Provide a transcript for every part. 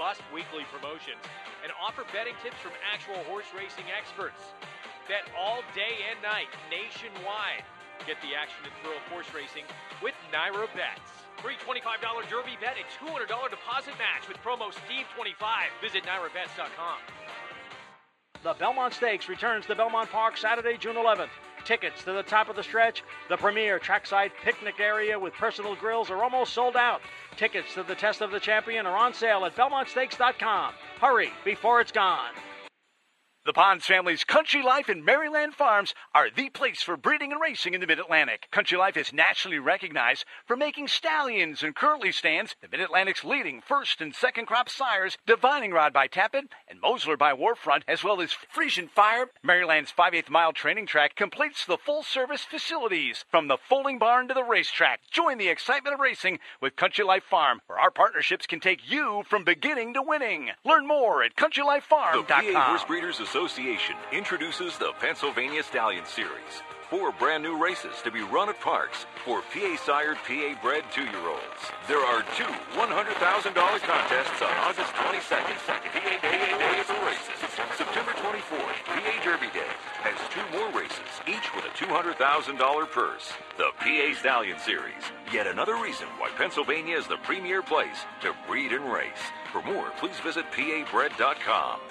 no-cost weekly promotions, and offer betting tips from actual horse racing experts. Bet all day and night nationwide. Get the action and thrill of horse racing with Naira Bets. Free $25 Derby bet and $200 deposit match with promo Steve25. Visit NairaBets.com. The Belmont Stakes returns to Belmont Park Saturday, June 11th. Tickets to the top of the stretch, the premier trackside picnic area with personal grills, are almost sold out. Tickets to the Test of the Champion are on sale at BelmontStakes.com. Hurry before it's gone. The Ponds family's Country Life and Maryland Farms are the place for breeding and racing in the Mid-Atlantic. Country Life is nationally recognized for making stallions and currently stands the Mid-Atlantic's leading first and second crop sires, Divining Rod by Tappan and Mosler by Warfront, as well as Frisian Fire. Maryland's 5/8 mile training track completes the full-service facilities from the folding barn to the racetrack. Join the excitement of racing with Country Life Farm, where our partnerships can take you from beginning to winning. Learn more at CountryLifeFarm.com. The PA Horse Breeders Association introduces the Pennsylvania Stallion Series. 4 brand new races to be run at parks for PA-sired, PA-bred 2-year-olds. There are 2 $100,000 contests on August 22nd, PA Day of races. September 24th, PA Derby Day has 2 more races, each with a $200,000 purse. The PA Stallion Series, yet another reason why Pennsylvania is the premier place to breed and race. For more, please visit PABred.com.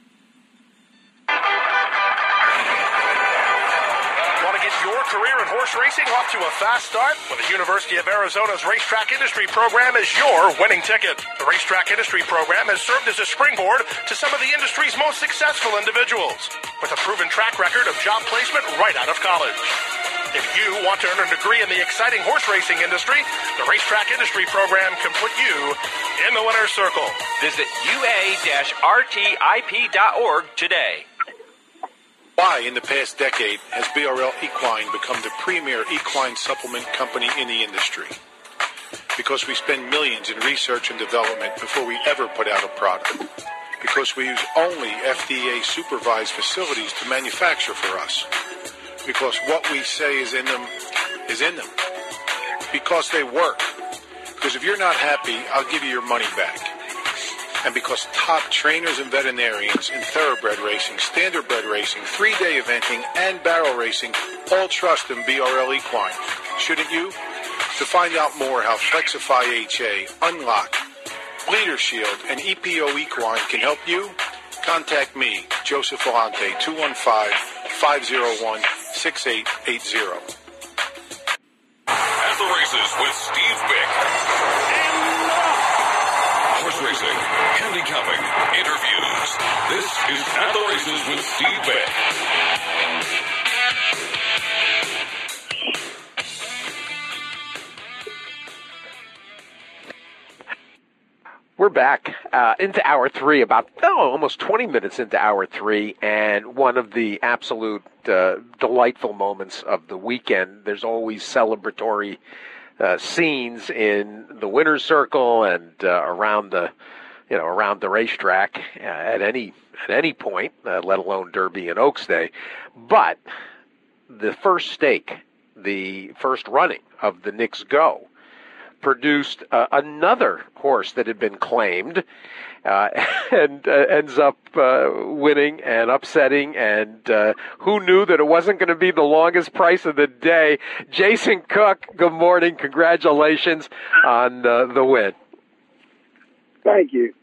Want to get your career in horse racing off to a fast start? Well, the University of Arizona's Racetrack Industry Program is your winning ticket. The Racetrack Industry Program has served as a springboard to some of the industry's most successful individuals, with a proven track record of job placement right out of college. If you want to earn a degree in the exciting horse racing industry, the Racetrack Industry Program can put you in the winner's circle. Visit ua-rtip.org today. Why, in the past decade, has BRL Equine become the premier equine supplement company in the industry? Because we spend millions in research and development before we ever put out a product. Because we use only FDA-supervised facilities to manufacture for us. Because what we say is in them is in them. Because they work. Because if you're not happy, I'll give you your money back. And because top trainers and veterinarians in thoroughbred racing, standardbred racing, 3-day eventing, and barrel racing all trust in BRL Equine. Shouldn't you? To find out more how Flexify HA, Unlock, Bleeder Shield, and EPO Equine can help you, contact me, Joseph Volante, 215-501-6880. At the races with Steve Bick. Horse racing, handicapping, interviews. This is At the Races with Steve Bick. We're back into hour 3, almost 20 minutes into hour 3, and one of the absolute delightful moments of the weekend. There's always celebratory scenes in the winner's circle and around the racetrack at any point, let alone Derby and Oaks Day. But the first stake, the first running of the Knicks Go, produced another horse that had been claimed and ends up winning and upsetting. And who knew that it wasn't going to be the longest price of the day? Jason Cook, good morning. Congratulations on the win. Thank you.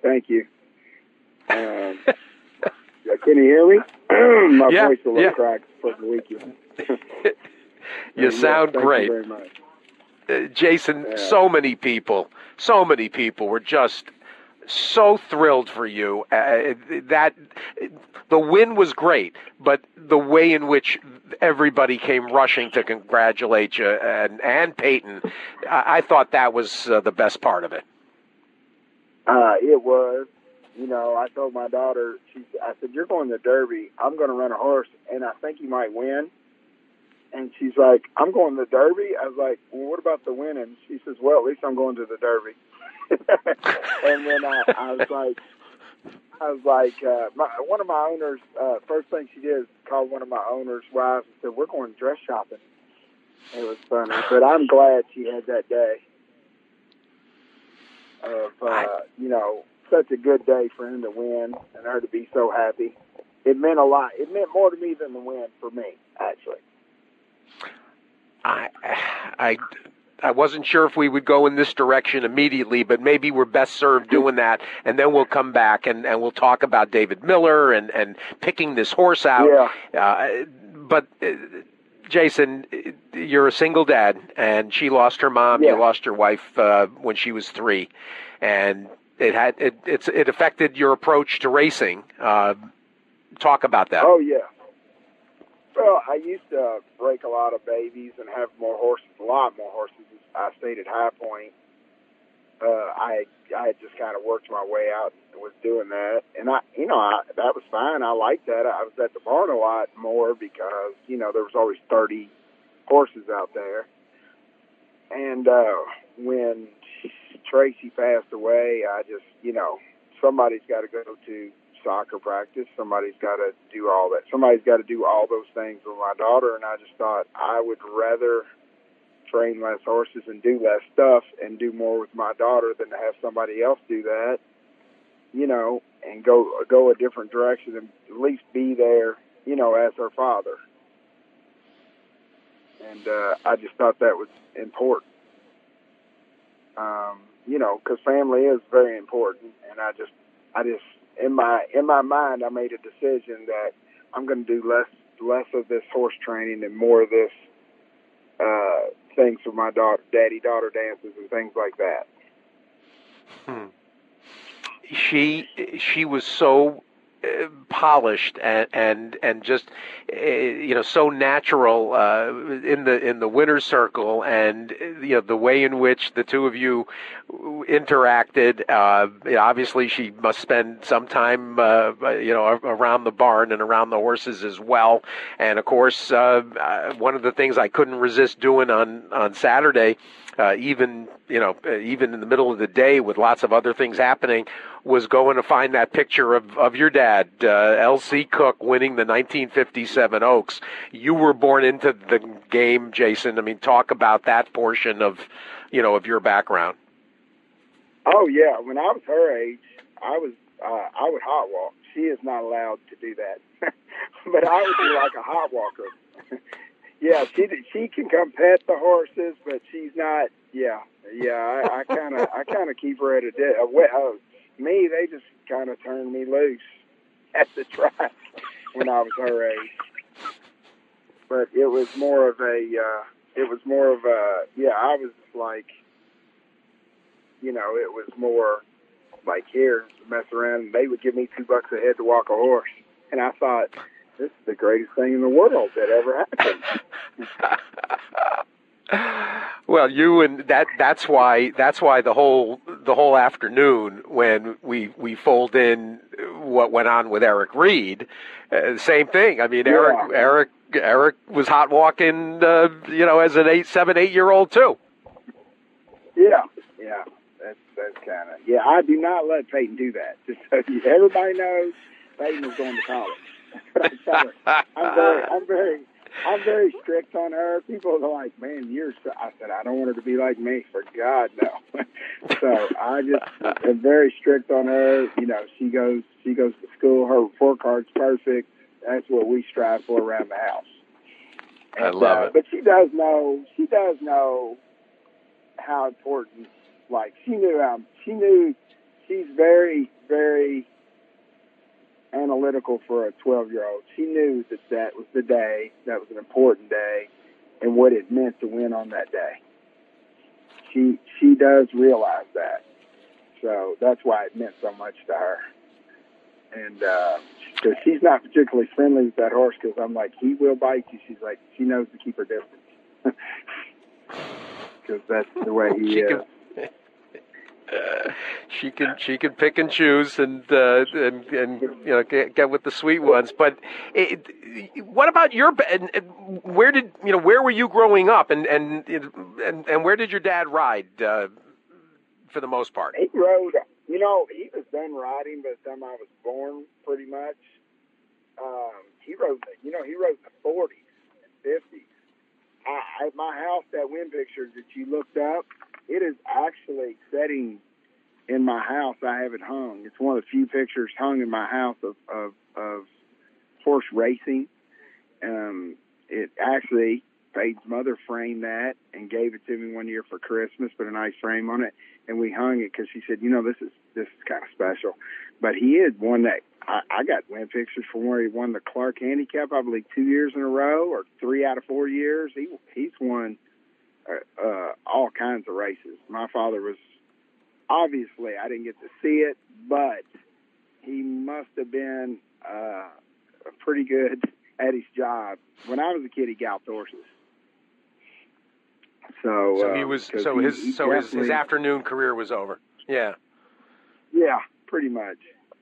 Can you hear me? My voice a little cracked for the weekend. You sound great. Thank you very much. Jason, so many people were just so thrilled for you. That the win was great, but the way in which everybody came rushing to congratulate you and Peyton, I thought that was the best part of it. It was. I told my daughter, I said, "You're going to Derby. I'm going to run a horse, and I think you might win." And she's like, "I'm going to the Derby?" I was like, "Well, what about the winning?" She says, "Well, at least I'm going to the Derby." And then I was like, one of my owners, first thing she did is call one of my owner's wives and said, "We're going dress shopping." It was funny, but I'm glad she had that day of, such a good day for him to win and her to be so happy. It meant a lot. It meant more to me than the win for me, actually. I wasn't sure if we would go in this direction immediately, but maybe we're best served doing that, and then we'll come back and we'll talk about David Miller and picking this horse out. Yeah. But Jason, you're a single dad, and she lost her mom. Yeah. You lost your wife when she was 3, and it affected your approach to racing. Talk about that. Oh, yeah. Well, I used to break a lot of babies and have a lot more horses. I stayed at High Point. I had just kind of worked my way out and was doing that. And that was fine. I liked that. I was at the barn a lot more because, there was always 30 horses out there. And when Tracy passed away, I just, somebody's got to go to soccer practice. Somebody's got to do all that. Somebody's got to do all those things with my daughter. And I just thought I would rather train less horses and do less stuff and do more with my daughter than to have somebody else do that, and go a different direction and at least be there, as her father. And I just thought that was important, because family is very important. And I just in my mind, I made a decision that I'm going to do less of this horse training and more of this things for my daddy-daughter dances and things like that. She was so polished and just so natural in the winner's circle, and the way in which the two of you interacted. Obviously, she must spend some time around the barn and around the horses as well. And of course, one of the things I couldn't resist doing on Saturday, even in the middle of the day with lots of other things happening, was going to find that picture of your dad, L.C. Cook, winning the 1957 Oaks. You were born into the game, Jason. I mean, talk about that portion of your background. Oh yeah, when I was her age, I would hot walk. She is not allowed to do that, but I would be like a hot walker. Yeah, she can come pet the horses, but she's not. Yeah. I kind of keep her at a me, they just kind of turned me loose at the track when I was her age. But it was more of a. I was like, it was more like, here, mess around, and they would give me $2 a head to walk a horse, and I thought, this is the greatest thing in the world that ever happened. Well, that's why the whole afternoon, when we fold in what went on with Eric Reed, same thing. I mean, yeah. Eric was hot walking, as an 7-8-year-old too. Yeah. That's kind of, I do not let Peyton do that. Just so everybody knows, Peyton was going to college. I'm very strict on her. People are like, man, I said, I don't want her to be like me. For God, no. So I just am very strict on her. She goes to school. Her report card's perfect. That's what we strive for around the house. And, I love it. But she does know how important, like, she's very, very analytical for a 12-year-old. She knew that was the day, that was an important day, and what it meant to win on that day. She does realize that. So that's why it meant so much to her. And because she's not particularly friendly with that horse, because I'm like, he will bite you. She's like, she knows to keep her distance. Because that's the way he is. She can pick and choose and get with the sweet ones. But what about where were you growing up, and where did your dad ride for the most part? He rode. He was done riding by the time I was born, pretty much. He rode the 40s and 50s. At my house, that wind picture that you looked up, it is actually setting in my house. I have it hung. It's one of the few pictures hung in my house of horse racing. It actually, Fade's mother framed that and gave it to me one year for Christmas, put a nice frame on it, and we hung it because she said, this is kind of special. But he had won that. I got win pictures from where he won the Clark Handicap, I believe, 2 years in a row or 3 out of 4 years. He's won all kinds of races. My father was, obviously, I didn't get to see it, but he must have been pretty good at his job. When I was a kid, he galloped horses. So he was. So his afternoon career was over. Yeah. Yeah, pretty much.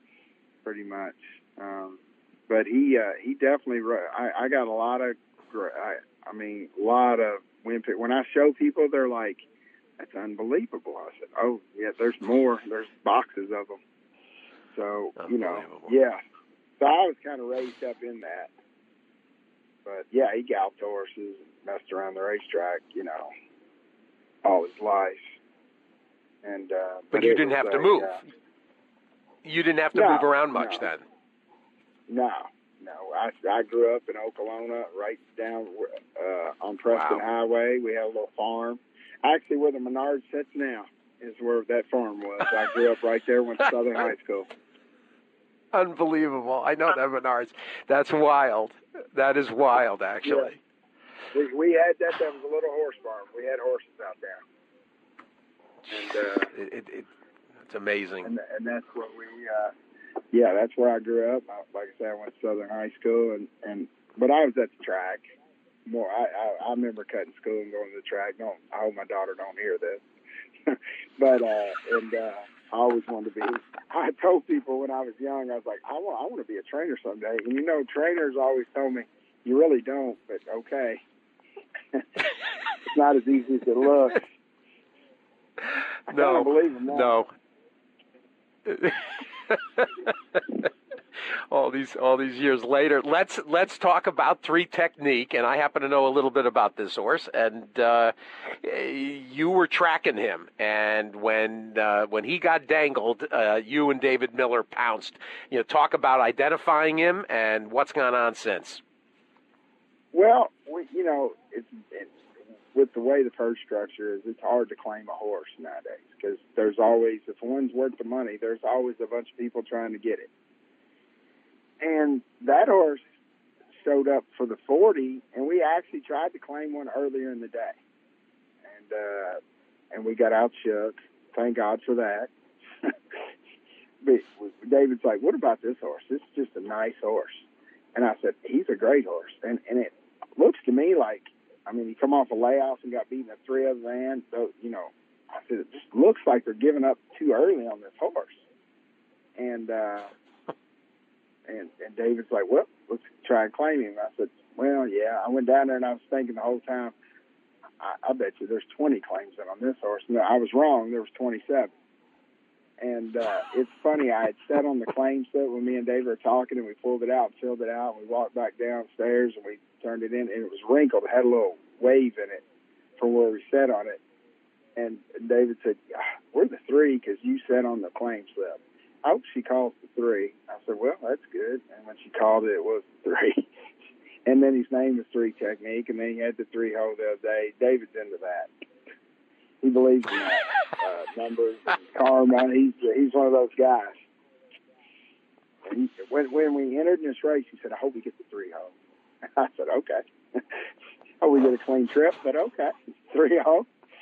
But he definitely. I got a lot of. A lot of win pick. When I show people, they're like, "That's unbelievable." I said, "Oh yeah, there's more. There's boxes of them." So yeah. So I was kind of raised up in that. But yeah, he galloped horses and messed around the racetrack, all his life. And but you didn't have to move. You didn't have to move around much then. No. I grew up in Okolona, right down on Preston Highway. We had a little farm. Actually, where the Menards sits now is where that farm was. I grew up right there, went to Southern High School. Unbelievable. I know that Menards. That's wild. That is wild, actually. Yeah. We had that. That was a little horse farm. We had horses out there. And it's amazing. And that's where that's where I grew up. Like I said, I went to Southern High School, but I was at the track more. I remember cutting school and going to the track. I hope my daughter don't hear this. But I always wanted to be. I told people when I was young, I was like, I want to be a trainer someday. And trainers always told me, you really don't, but okay. It's not as easy as it looks. I don't believe them now. No. all these years later, let's talk about 3 Technique, and I happen to know a little bit about this horse. And you were tracking him, and when he got dangled, you and David Miller pounced. Talk about identifying him and what's gone on since. Well, it's with the way the purse structure is, it's hard to claim a horse nowadays because there's always, if one's worth the money, there's always a bunch of people trying to get it. And that horse showed up for the 40, and we actually tried to claim one earlier in the day. And we got outshook. Thank God for that. But David's like, what about this horse? This is just a nice horse. And I said, he's a great horse. And it looks to me like, he come off a layoff and got beaten at 3 other than. So, I said, it just looks like they're giving up too early on this horse. And David's like, well, let's try and claim him. I said, well, yeah. I went down there and I was thinking the whole time, I bet you there's 20 claims in on this horse. No, I was wrong. There was 27. And it's funny, I had sat on the claim set when me and David were talking, and we pulled it out, filled it out, and we walked back downstairs, and we turned it in, and it was wrinkled. It had a little wave in it from where we sat on it. And David said, we're the 3 because you sat on the claim slip. I hope she calls the 3. I said, well, that's good. And when she called it, it was 3. And then his name was 3 Technique, and then he had the 3 hole the other day. David's into that. He believes in that, numbers and karma. He's one of those guys. And when we entered in this race, he said, I hope we get the 3 hole. I said, okay. Oh, we get a clean trip, but okay. 3 hole.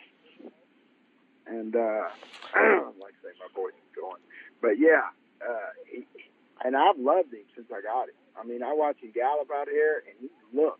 And, like I say, my voice is going. But, yeah, and I've loved him since I got him. I watch him gallop out here, and he looks.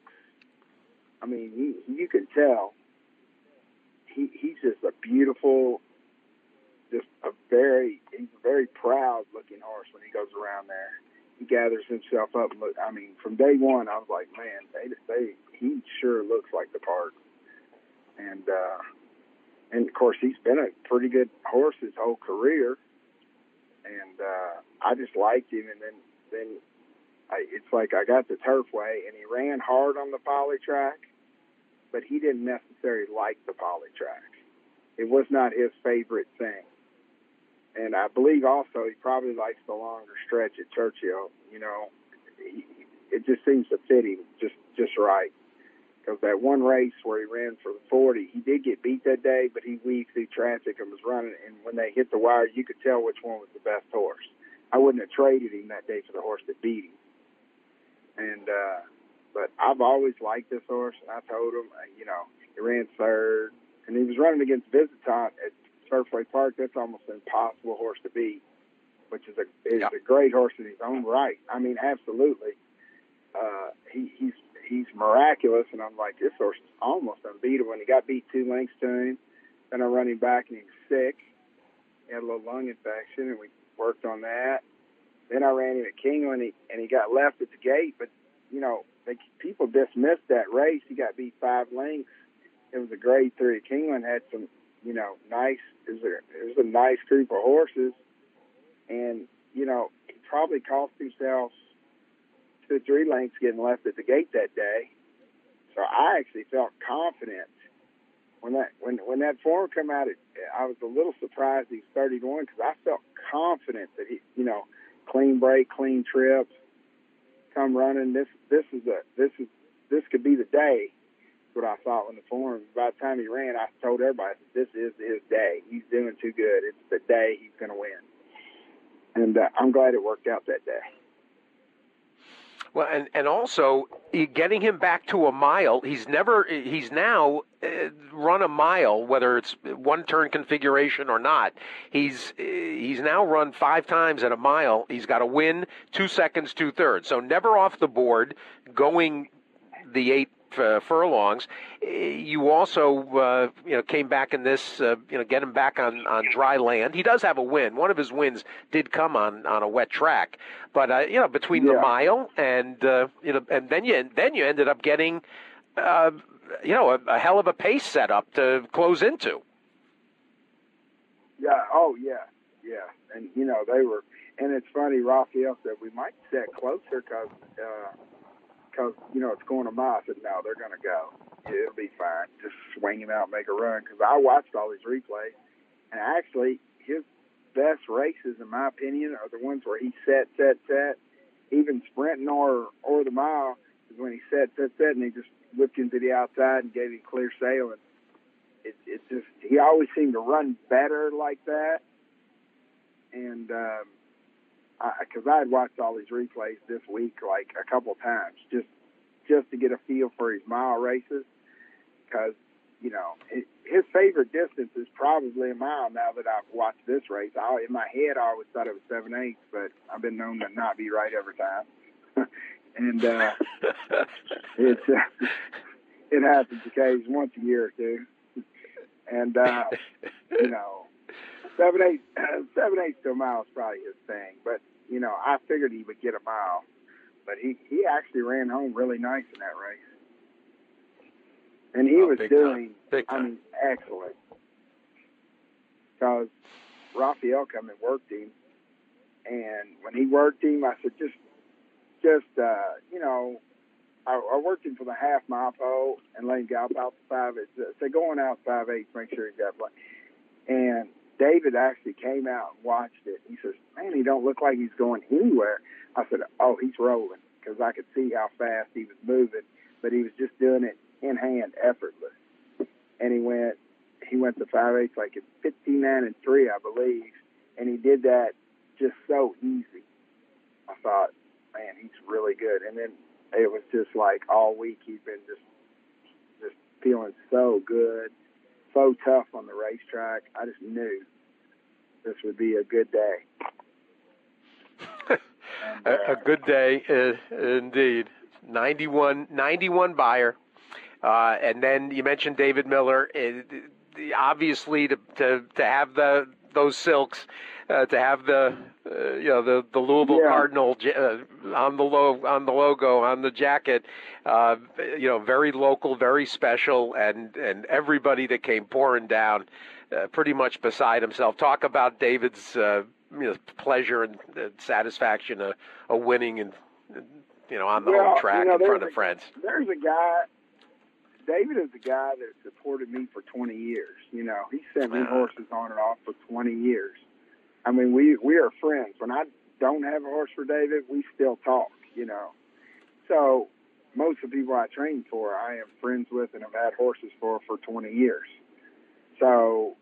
You can tell. He's just a beautiful, he's a very proud-looking horse when he goes around there. He gathers himself up. From day one, I was like, man, he sure looks like the part. And of course, he's been a pretty good horse his whole career. And I just liked him. And then it's like I got the Turfway, and he ran hard on the poly track, but he didn't necessarily like the poly track. It was not his favorite thing. And I believe also he probably likes the longer stretch at Churchill. You know, it just seems to fit him just right. Because that one race where he ran for the 40, he did get beat that day, but he weaved through traffic and was running. And when they hit the wire, you could tell which one was the best horse. I wouldn't have traded him that day for the horse that beat him. And but I've always liked this horse, and I told him, you know, he ran third, and he was running against Visitant at Turfway Park. That's almost an impossible horse to beat, which is a great horse in his own right. I mean, absolutely. He's miraculous, and I'm like, this horse is almost unbeatable. And he got beat 2 lengths to him. Then I run him back, and he was sick. He had a little lung infection, and we worked on that. Then I ran him at Kingland, and he got left at the gate. But, you know, people dismissed that race. He got beat 5 lengths. It was a grade 3. Kingland had some, you know, nice. It was a nice group of horses, and you know, he probably cost himself 2 or 3 lengths getting left at the gate that day. So I actually felt confident when that form come out. I was a little surprised he was 31 because I felt confident that he, you know, clean break, clean trips, come running. This could be the day. What I thought when the form. By the time he ran, I told everybody this is his day. He's doing too good. It's the day he's going to win, and I'm glad it worked out that day. Well, and also getting him back to a mile. He's now run a mile, whether it's one turn configuration or not. He's now run 5 times at a mile. He's got a win, 2 seconds, 2/3. So never off the board, going the 8 furlongs. You also, came back in this, get him back on dry land. He does have a win. One of his wins did come on a wet track, but between the mile and and then you ended up getting, a hell of a pace set up to close into. Yeah. Oh yeah. And they were, and it's funny. Raphael said we might set closer because it's going a mile. I said, no, they're going to go. It'll be fine. Just swing him out and make a run. Because I watched all these replays, and actually his best races, in my opinion, are the ones where he set. Even sprinting or the mile is when he set, and he just whipped him to the outside and gave him clear sail. And it just, he always seemed to run better like that. And because I had watched all these replays this week like a couple of times just to get a feel for his mile races, because his favorite distance is probably a mile now that I've watched this race. In my head I always thought it was 7/8, but I've been known to not be right every time. And it happens occasionally, once a year or two. And 7/8 to a mile is probably his thing, but I figured he would get a mile, but he actually ran home really nice in that race, and he was doing excellent, because Raphael come and worked him, and when he worked him, I said I worked him for the half mile pole and let him gallop out the 5/8. So going out 5/8, make sure he got play. And David actually came out and watched it. He says, man, he don't look like he's going anywhere. I said, oh, he's rolling, because I could see how fast he was moving, but he was just doing it in hand, effortless. And he went to 5/8 like at 59-3, I believe, and he did that just so easy. I thought, man, he's really good. And then it was just like all week he's been just feeling so good, so tough on the racetrack. I just knew this would be a good day. A good day, indeed. 91 buyer. And then you mentioned David Miller. Obviously, to have those silks, to have the Louisville Cardinal on the logo on the jacket, very local, very special, and everybody that came pouring down, pretty much beside himself. Talk about David's pleasure and satisfaction of winning and on the home track in front of friends. There's a guy. David is the guy that supported me for 20 years. He sent me horses on and off for 20 years. I mean, we are friends. When I don't have a horse for David, we still talk, So most of the people I train for, I am friends with and have had horses for 20 years. So,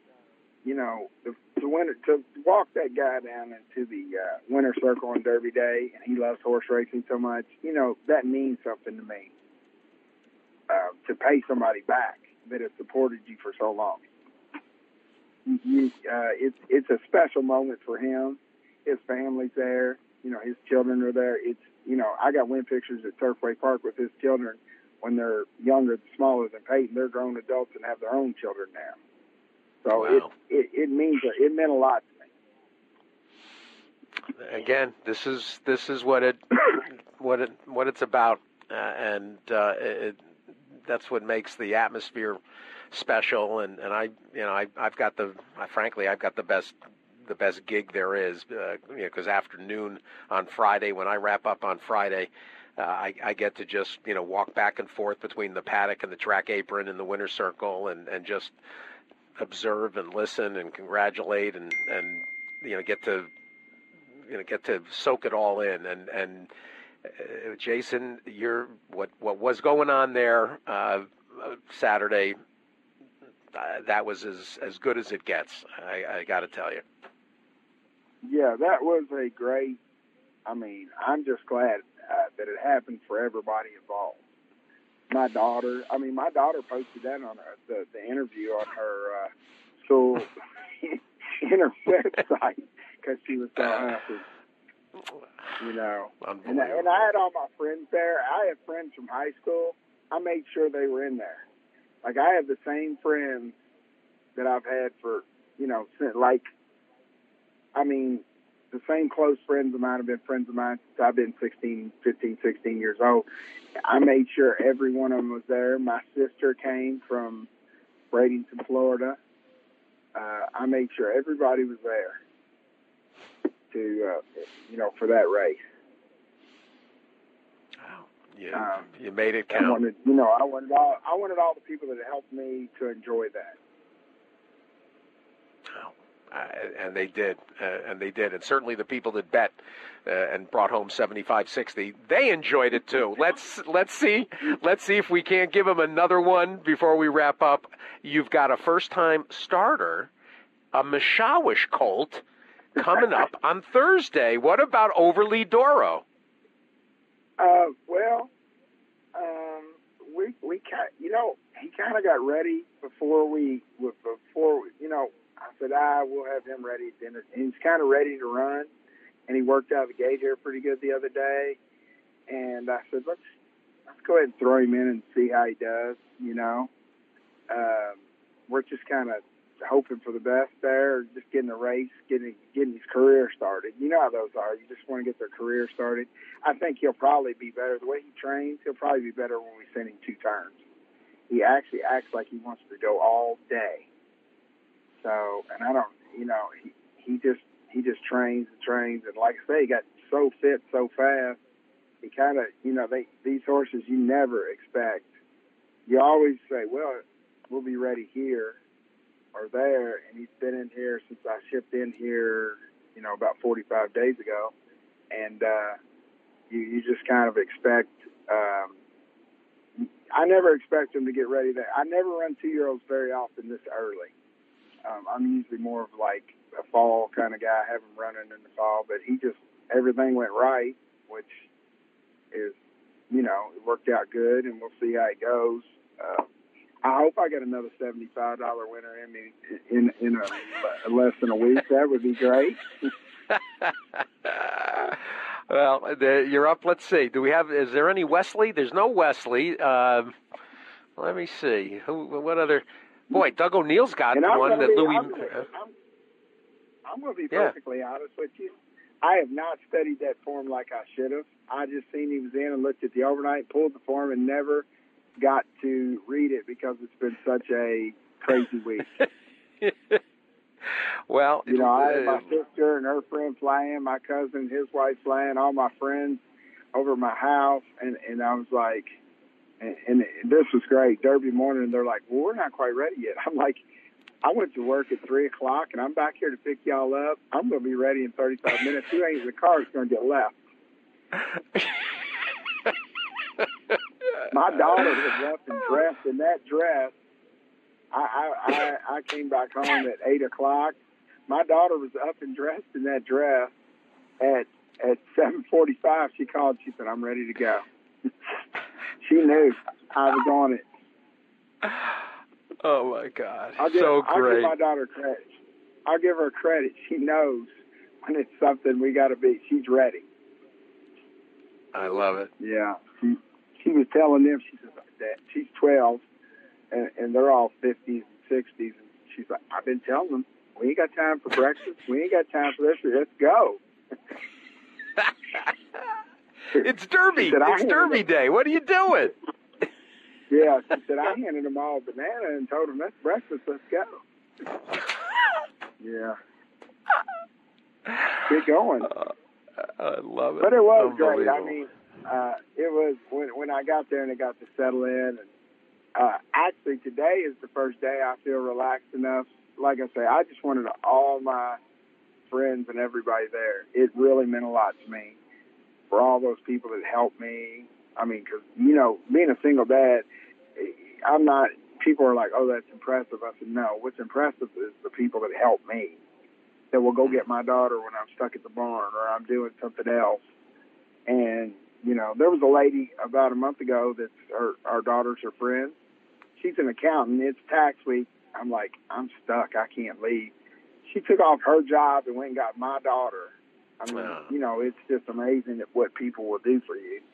to walk that guy down into the winter circle on Derby Day, and he loves horse racing so much, that means something to me. To pay somebody back that has supported you for so long. It's a special moment for him. His family's there. His children are there. I got win pictures at Turfway Park with his children when they're younger, smaller than Peyton. They're grown adults and have their own children now. So wow. it meant a lot to me. Again, this is what it's about, and that's what makes the atmosphere special. And I've got the best gig there is, because afternoon on Friday, when I wrap up on Friday, I get to just walk back and forth between the paddock and the track apron and the winter circle, and just observe and listen and congratulate and get to soak it all in. And Jason, what was going on there Saturday, that was as good as it gets. I got to tell you. Yeah, that was a great. I'm just glad that it happened for everybody involved. My daughter posted that on the interview on her school in her website because she was so happy. And I had all my friends there. I have friends from high school. I made sure they were in there. Like, I have the same friends that I've had for, the same close friends of mine have been friends of mine since I've been 15, 16 years old. I made sure every one of them was there. My sister came from Bradenton, Florida. I made sure everybody was there to, for that race. Wow. You made it count. I wanted all the people that helped me to enjoy that. And they did, and certainly the people that bet and brought home 75-60, they enjoyed it too. Let's see if we can't give them another one before we wrap up. You've got a first-time starter, a Mishawish colt, coming up on Thursday. What about Overly Doro? He kind of got ready before we. I said, we'll have him ready at dinner. And he's kind of ready to run, and he worked out the gate here pretty good the other day. And I said, let's go ahead and throw him in and see how he does. We're just kind of hoping for the best there, just getting the race, getting his career started. You know how those are. You just want to get their career started. I think he'll probably be better. The way he trains, he'll probably be better when we send him 2 turns. He actually acts like he wants to go all day. So, and I don't, he just trains and trains. And like I say, he got so fit so fast. He kind of, these horses you never expect. You always say, well, we'll be ready here or there. And he's been in here since I shipped in here, about 45 days ago. And you just kind of expect, I never expect him to get ready there. I never run 2-year-olds very often this early. I'm usually more of like a fall kind of guy. I have him running in the fall, but everything went right, which is, it worked out good, and we'll see how it goes. I hope I get another $75 winner in me in less than a week. That would be great. Well, you're up. Let's see. Is there any Wesley? There's no Wesley. Let me see. What other? Boy, Doug O'Neill's got one that Louis. I'm going to be perfectly honest with you. I have not studied that form like I should have. I just seen he was in and looked at the overnight, pulled the form, and never got to read it because it's been such a crazy week. Well, I had my sister and her friend flying, my cousin, his wife flying, all my friends over at my house, and I was like, and this was great. Derby morning, they're like, well, we're not quite ready yet. I'm like, I went to work at 3 o'clock, and I'm back here to pick y'all up. I'm going to be ready in 35 minutes. Who ain't in the car is going to get left. My daughter was up and dressed in that dress. I came back home at 8 o'clock. My daughter was up and dressed in that dress. At 7:45, she called. She said, "I'm ready to go." She knew I was on it. Oh, my God. I'll give my daughter credit. I'll give her credit. She knows when it's something we got to be. She's ready. I love it. Yeah. She was telling them, she says, that she's 12, and they're all 50s and 60s. And she's like, I've been telling them, we ain't got time for breakfast. We ain't got time for this. Let's go. It's Derby. It's Derby Day. What are you doing? Yeah, she said, I handed them all a banana and told them, that's breakfast. Let's go. Yeah. Get going. I love it. But it was great. I mean, it was when I got there and it got to settle in. And, actually, today is the first day I feel relaxed enough. Like I say, I just wanted all my friends and everybody there. It really meant a lot to me for all those people that helped me. I mean, because, you know, being a single dad, I'm not, people are like, oh, that's impressive. I said, no, what's impressive is the people that help me, that will go get my daughter when I'm stuck at the barn or I'm doing something else. And, you know, there was a lady about a month ago that's our daughters are friends. She's an accountant. It's tax week. I'm like, I'm stuck. I can't leave. She took off her job and went and got my daughter. I mean, you know, it's just amazing at what people will do for you.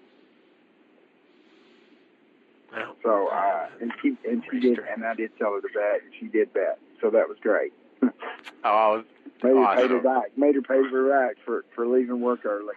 Well, so, and she did, and I did tell her to bet, and she did bet. So that was great. Oh, made her awesome. pay her back. Made her pay her back for leaving work early.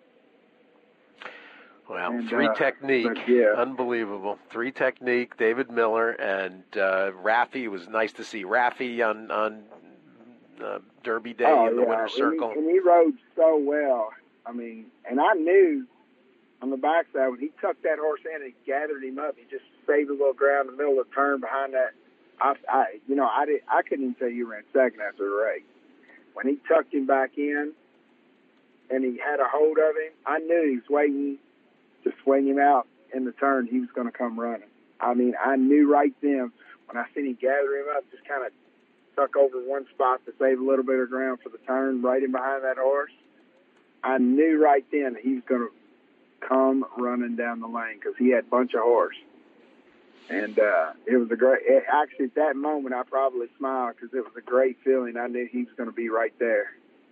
Well, and, Three Technique, yeah. Unbelievable. Three Technique, David Miller, and Raffy. It was nice to see Raffy on Derby Day in the winner's circle. And he rode so well. I mean, and I knew on the backside when he tucked that horse in and he gathered him up, he just saved a little ground in the middle of the turn behind that. I couldn't even tell you ran second after the race. When he tucked him back in and he had a hold of him, I knew he was waiting to swing him out in the turn. He was going to come running. I mean, I knew right then when I seen him gather him up, just kind of tuck over one spot to save a little bit of ground for the turn right in behind that horse. I knew right then that he was going to come running down the lane because he had a bunch of horse. And it was actually at that moment I probably smiled because it was a great feeling. I knew he was going to be right there.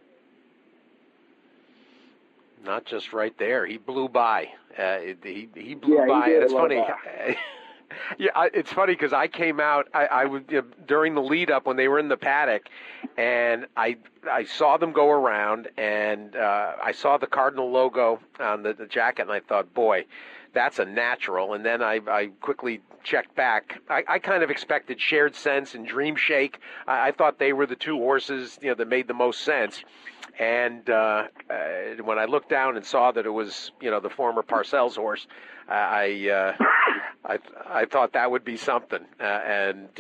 Not just right there. He blew by. He blew by. And it's funny. Yeah, it's funny because I came out. I was during the lead up when they were in the paddock, and I saw them go around, and I saw the Cardinal logo on the jacket, and I thought, boy, that's a natural. And then I quickly checked back. I kind of expected Shared Sense and Dream Shake. I thought they were the two horses that made the most sense. And when I looked down and saw that it was, the former Parcells horse, I thought that would be something. And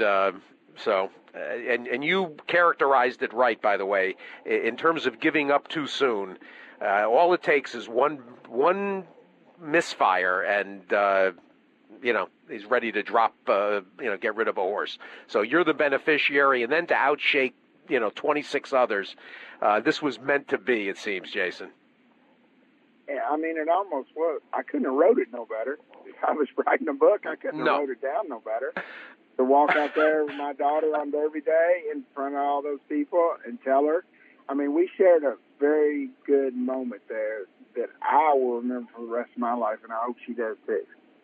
you characterized it right, by the way, in terms of giving up too soon. All it takes is one misfire, and he's ready to drop, get rid of a horse. So you're the beneficiary, and then to outshake 26 others. This was meant to be, it seems, Jason. Yeah, I mean, it almost was. I couldn't have wrote it no better. If I was writing a book, I couldn't have wrote it down no better. To walk out there with my daughter on Derby Day in front of all those people and tell her. I mean, we shared a very good moment there that I will remember for the rest of my life, and I hope she does too.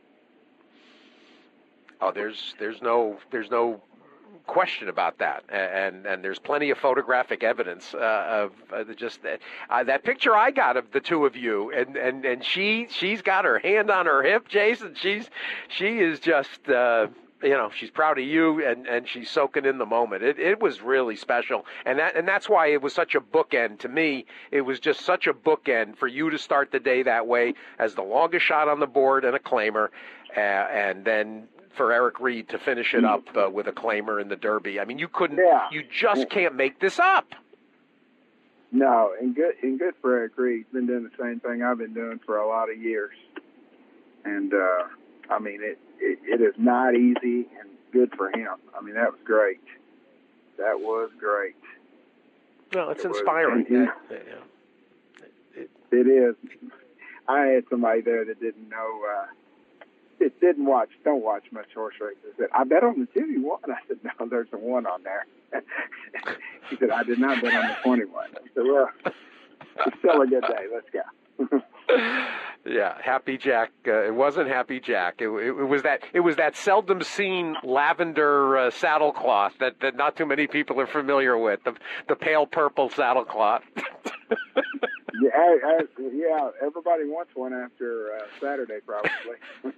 Oh, there's no question about that, and there's plenty of photographic evidence of just that picture I got of the two of you, and she's got her hand on her hip, Jason. She is just she's proud of you, and she's soaking in the moment. It was really special, and that's why it was such a bookend to me. It was just such a bookend for you to start the day that way as the longest shot on the board and a claimer, and then for Eric Reed to finish it up with a claimer in the Derby. I mean, you couldn't, you just can't make this up. No, and good for Eric Reed. He's been doing the same thing I've been doing for a lot of years. And, I mean, it is not easy, and good for him. I mean, that was great. That was great. Well, it's inspiring. It is. I had somebody there that didn't know, don't watch much horse races. Said, I bet on the 21. I said, no, there's a 1 on there. He said, I did not bet on the 21. I said, well, it's still a good day. Let's go. Yeah, Happy Jack. It wasn't Happy Jack. It was that seldom seen lavender saddlecloth that not too many people are familiar with. The pale purple saddlecloth. Yeah, everybody wants one after Saturday, probably.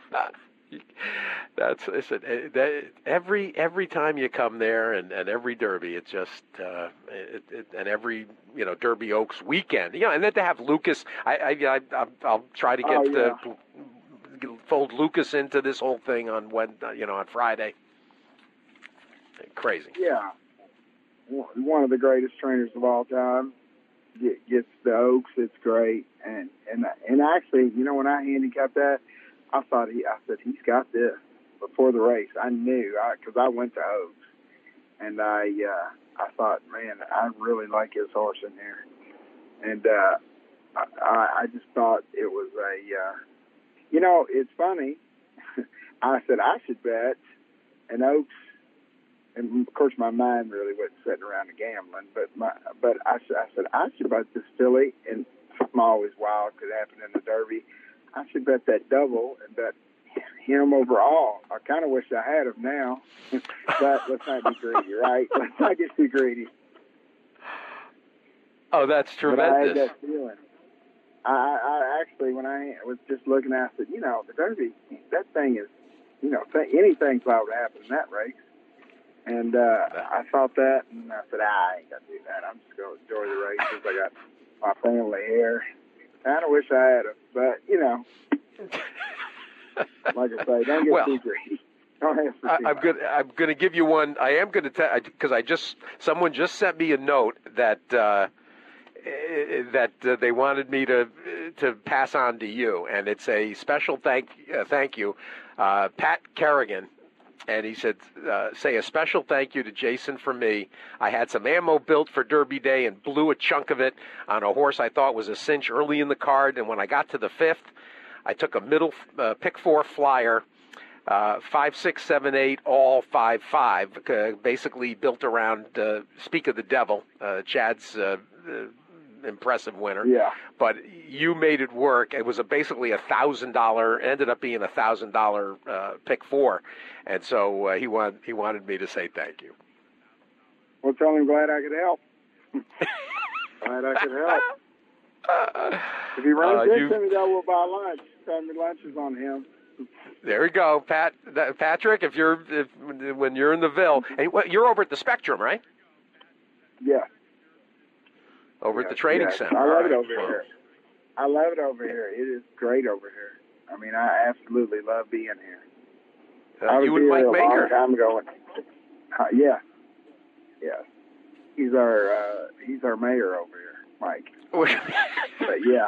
Every time you come there and every Derby, it's just and every Derby Oaks weekend, and then to have Lucas, I'll try to get fold Lucas into this whole thing on on Friday. Crazy. Yeah, one of the greatest trainers of all time gets the Oaks. It's great, and actually, when I handicapped that, I said he's got this. Before the race, I knew because I went to Oaks, and I thought, man, I really like his horse in here, and I just thought it was it's funny. I said I should bet an Oaks, and of course my mind really wasn't sitting around and gambling, but I said I should bet this filly, and something always wild could happen in the Derby. I should bet that double and bet him overall. I kind of wish I had him now, but let's not be greedy, right? Let's not get too greedy. Oh, that's tremendous. But I had that feeling. I actually, when I was just looking at it, the Derby, that thing is, anything's liable to happen in that race. And I thought that, and I said, I ain't got to do that. I'm just going to enjoy the races. I got my family here. Kind of wish I had him, but, like I say, don't get too greedy. I'm going to give you one. I am going to tell because someone just sent me a note that they wanted me to pass on to you, and it's a special thank you, Pat Kerrigan. And he said, say a special thank you to Jason from me. I had some ammo built for Derby Day and blew a chunk of it on a horse I thought was a cinch early in the card. And when I got to the 5th, I took a middle pick 4 flyer, 5, 6, 7, 8, all 5, 5, basically built around Speak of the Devil, Chad's impressive winner. Yeah. But you made it work. It was basically $1,000. Ended up being $1,000 pick 4, and so he wanted me to say thank you. Well, tell him glad I could help. Glad I could help. If he runs into me, though, we'll buy lunch. Tell me lunch is on him. There we go, Patrick. When you're in the Ville, and you're over at the Spectrum, right? Yeah. Over at the training center. I love it over here. I love it over here. It is great over here. I mean, I absolutely love being here. You and Mike Maker. I'm going. Yeah. He's our mayor over here, Mike. But yeah.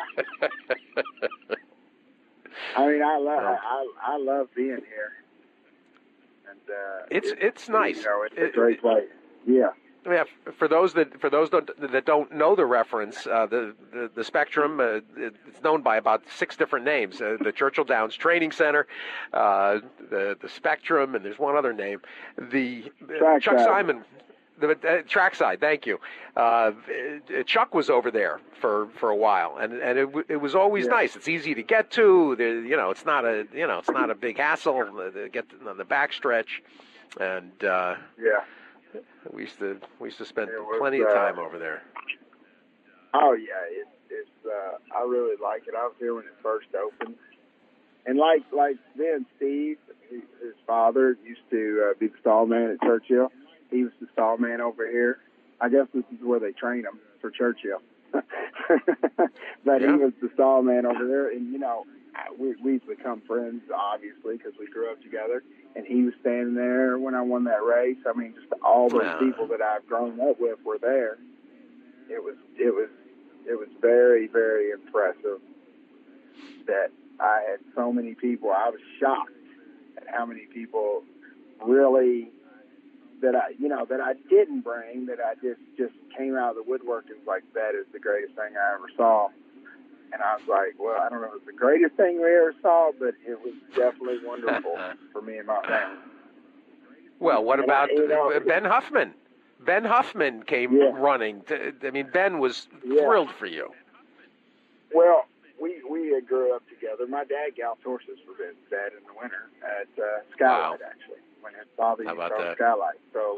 I mean, I love being here, and it's nice. It's a great place. Yeah. Yeah, for those that don't know the reference, the Spectrum, it's known by about 6 different names. The Churchill Downs Training Center, the Spectrum, and there's one other name. The Chuck Simon, the Trackside. Thank you. Chuck was over there for a while, and it was always nice. It's easy to get to. It's not a big hassle to get on the backstretch, and We used to spend plenty of time over there. Oh yeah, it's I really like it. I was here when it first opened, and like then Steve, his father used to be the stall man at Churchill. He was the stall man over here. I guess this is where they train him for Churchill. But he was the stall man over there, and we've become friends, obviously, because we grew up together. And he was standing there when I won that race. I mean, just all those people that I've grown up with were there. It was very, very impressive that I had so many people. I was shocked at how many people really that I didn't bring, that I just came out of the woodwork and was like, that is the greatest thing I ever saw. And I was like, well, I don't know if it was the greatest thing we ever saw, but it was definitely wonderful for me and my family. Well, what about Ben Huffman? Ben Huffman came running. Ben was thrilled for you. Well, we grew up together. My dad galloped horses for Ben's dad in the winter at Skylight, actually, when his father used to go Skylight. So,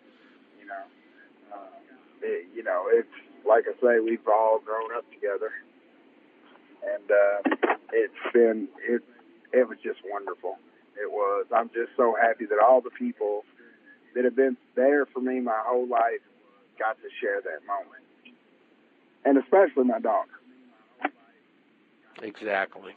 it's like I say, we've all grown up together. And it was just wonderful. It was. I'm just so happy that all the people that have been there for me my whole life got to share that moment. And especially my daughter. Exactly.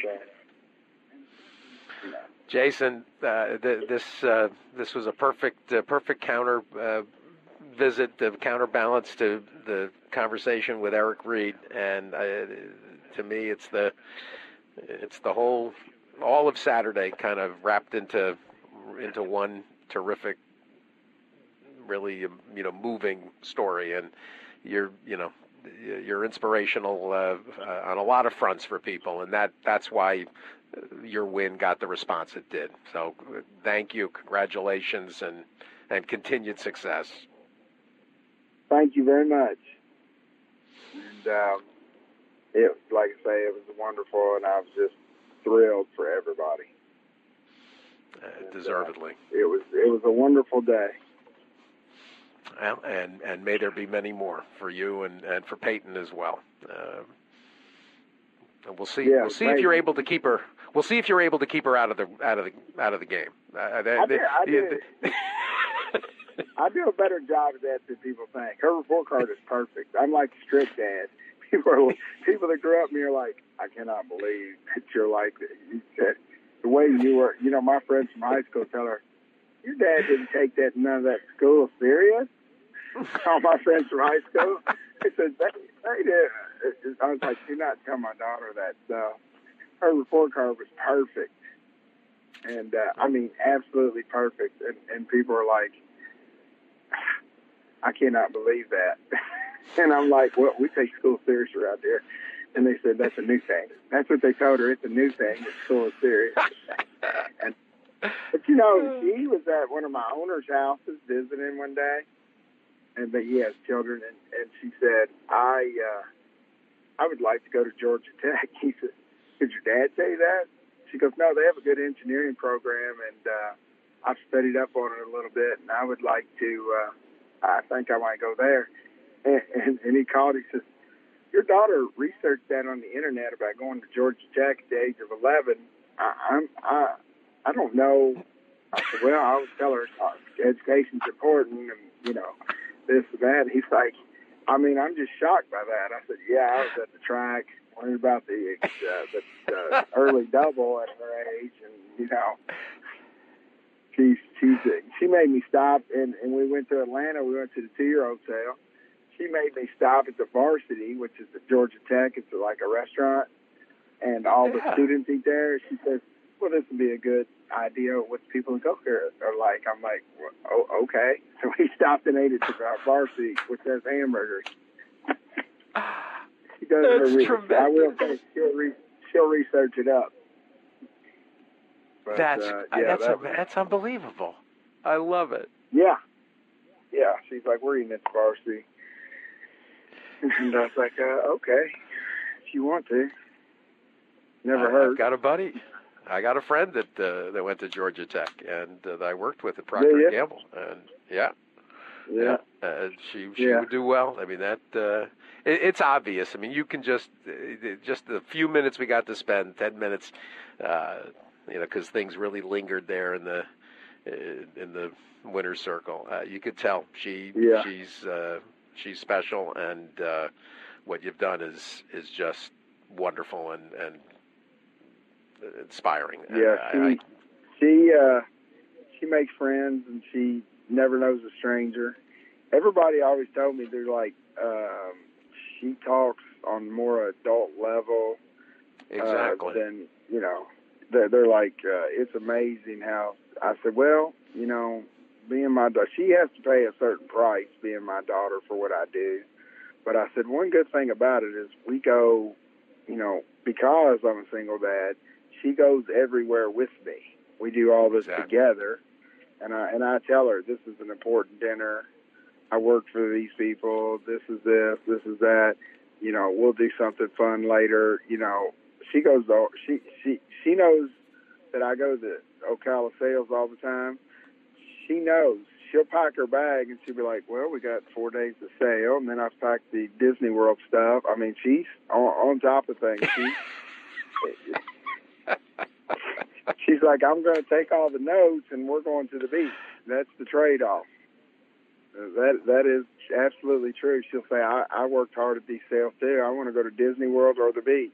Jason, this was a perfect counter visit, counterbalance to the conversation with Eric Reed, and to me, it's the whole, all of Saturday kind of wrapped into one terrific, really moving story, and you're inspirational on a lot of fronts for people, and that's why your win got the response it did. So thank you, congratulations, and continued success. Thank you very much. And it, like I say, it was wonderful, and I was just thrilled for everybody. Deservedly. It was a wonderful day. Well, and may there be many more for you and for Peyton as well. And we'll see. Yeah, we'll see if you're able to keep her. We'll see if you're able to keep her out of the game. I do a better job of that than people think. Her report card is perfect. I'm like a strict dad. People that grew up with me are like, I cannot believe that you're like that. The way you were, my friends from high school tell her, your dad didn't take none of that school serious. All my friends from high school, they said, they did. I was like, do not tell my daughter that stuff. Her report card was perfect. And, absolutely perfect. And people are like, I cannot believe that. And I'm like, well, we take school serious around here. And they said, that's a new thing. That's what they told her. It's a new thing. It's school is serious. But, she was at one of my owner's houses visiting one day. But he has children. And she said, I would like to go to Georgia Tech. He said, did your dad say that? She goes, no, they have a good engineering program. And I've studied up on it a little bit. And I would like to, I think I might go there. And he called. He says, your daughter researched that on the internet about going to Georgia Tech at the age of 11. I don't know. I said, well, I would tell her education's important and, this and that. He's like, I'm just shocked by that. I said, yeah, I was at the track worried about the early double at her age. And, she made me stop. And we went to Atlanta. We went to the 2-year-old sale. She made me stop at the Varsity, which is at Georgia Tech. It's like a restaurant, and all the students eat there. She says, well, this would be a good idea of what people in Coker are like. I'm like, well, oh, okay. So we stopped and ate at the Varsity, which has hamburgers. She does her research. I will say she'll research it up. But, that's unbelievable. I love it. Yeah. Yeah, she's like, we're eating at the Varsity. And I was like, okay, if you want to. Never heard. I've got a buddy. I got a friend that went to Georgia Tech, and that I worked with at Procter & Gamble. And she would do well. It's obvious. You can just the few minutes we got to spend, 10 minutes, because things really lingered there in the winner's circle. You could tell she's special, and what you've done is just wonderful, and inspiring. Yeah, she makes friends, and she never knows a stranger. Everybody always told me they're like, she talks on more adult level. Exactly. Than, you know, they're like, it's amazing how, I said, well, you know, being my daughter, she has to pay a certain price being my daughter for what I do. But I said, one good thing about it is we go, you know, because I'm a single dad, she goes everywhere with me. We do all this together. And I tell her, this is an important dinner. I work for these people. This is this. This is that. You know, we'll do something fun later. You know, she goes. She knows that I go to Ocala sales all the time. She knows. She'll pack her bag and she'll be like, "Well, we got 4 days to sale," and then I've packed the Disney World stuff. I mean, she's on top of things. She's like, "I'm going to take all the notes and we're going to the beach." That's the trade-off. That is absolutely true. She'll say, I worked hard at these sales too. I want to go to Disney World or the beach.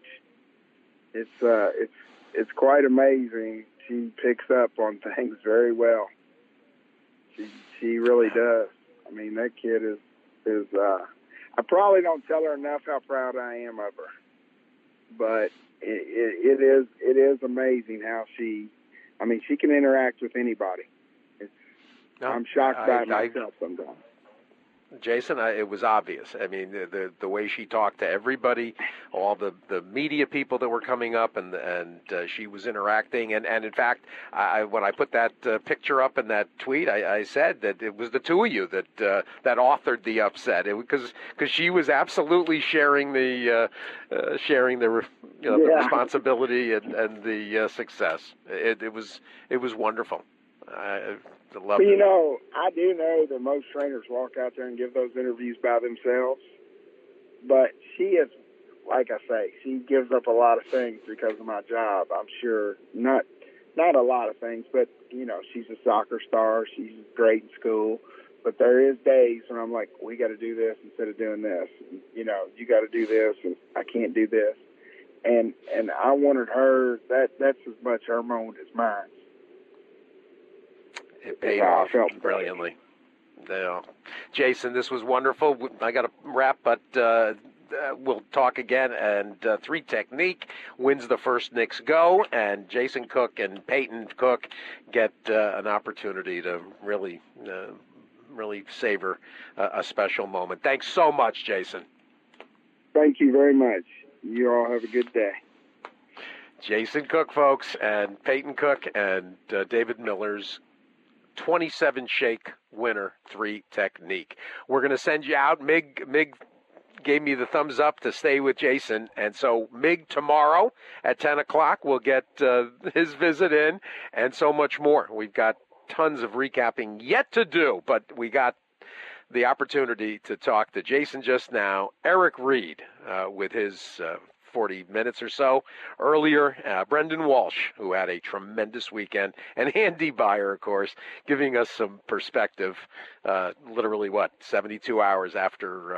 It's quite amazing. She picks up on things very well. She really does. I mean, that kid is I probably don't tell her enough how proud I am of her. But it is amazing how she can interact with anybody. I'm shocked by myself sometimes. Jason, it was obvious. I mean, the way she talked to everybody, all the media people that were coming up, and she was interacting. And in fact, when I put that picture up in that tweet, I said that it was the two of you that authored the upset, because she was absolutely sharing the the responsibility and the success. It was wonderful. But, you know, I do know that most trainers walk out there and give those interviews by themselves. But she is, like I say, she gives up a lot of things because of my job. I'm sure not a lot of things, but, you know, she's a soccer star. She's great in school. But there is days when I'm like, we got to do this instead of doing this. You know, you got to do this, and I can't do this. And I wanted her, that's as much her moment as mine. It paid off brilliantly. Yeah. Jason, this was wonderful. I got to wrap, but we'll talk again. And 3 Technique wins the first Knicks Go, and Jason Cook and Peyton Cook get an opportunity to really savor a special moment. Thanks so much, Jason. Thank you very much. You all have a good day. Jason Cook, folks, and Peyton Cook, and David Miller's 27 shake winner, 3 Technique. We're going to send you out. Mig gave me the thumbs up to stay with Jason, and so Mig tomorrow at 10 o'clock will get his visit in, and so much more. We've got tons of recapping yet to do, but we got the opportunity to talk to Jason just now. Eric Reed with his 40 minutes or so earlier. Brendan Walsh, who had a tremendous weekend, and Andy Beyer, of course, giving us some perspective. Literally, 72 hours after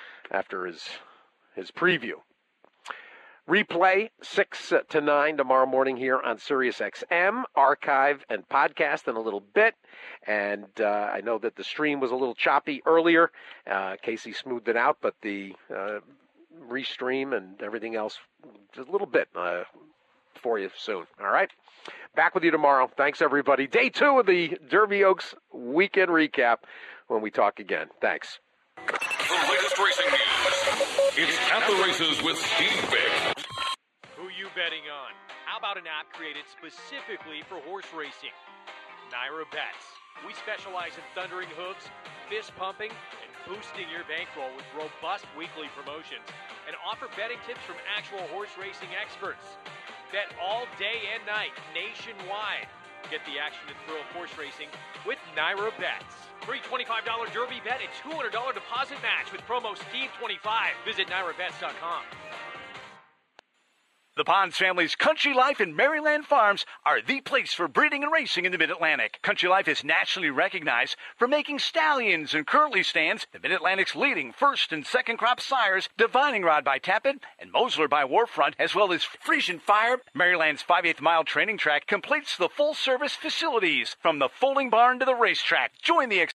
his preview. Replay 6 to 9 tomorrow morning here on SiriusXM. Archive and podcast in a little bit. And I know that the stream was a little choppy earlier. Casey smoothed it out, but the restream and everything else just a little bit for you soon. All right? Back with you tomorrow. Thanks, everybody. Day 2 of the Derby Oaks weekend recap when we talk again. Thanks. The latest racing news. It's At the Races with Steve Vick. Who you betting on? How about an app created specifically for horse racing? Naira Bets. We specialize in thundering hooves, fist pumping, and boosting your bankroll with robust weekly promotions and offer betting tips from actual horse racing experts. Bet all day and night nationwide. Get the action and thrill of horse racing with Naira Bets. Free $25 Derby bet and $200 deposit match with promo Steve25. Visit NairaBets.com. The Ponds family's Country Life and Maryland Farms are the place for breeding and racing in the Mid-Atlantic. Country Life is nationally recognized for making stallions and currently stands the Mid-Atlantic's leading first and second crop sires, Divining Rod by Tappan and Mosler by Warfront, as well as Frisian Fire. Maryland's 5/8 mile training track completes the full-service facilities from the folding barn to the racetrack. Join the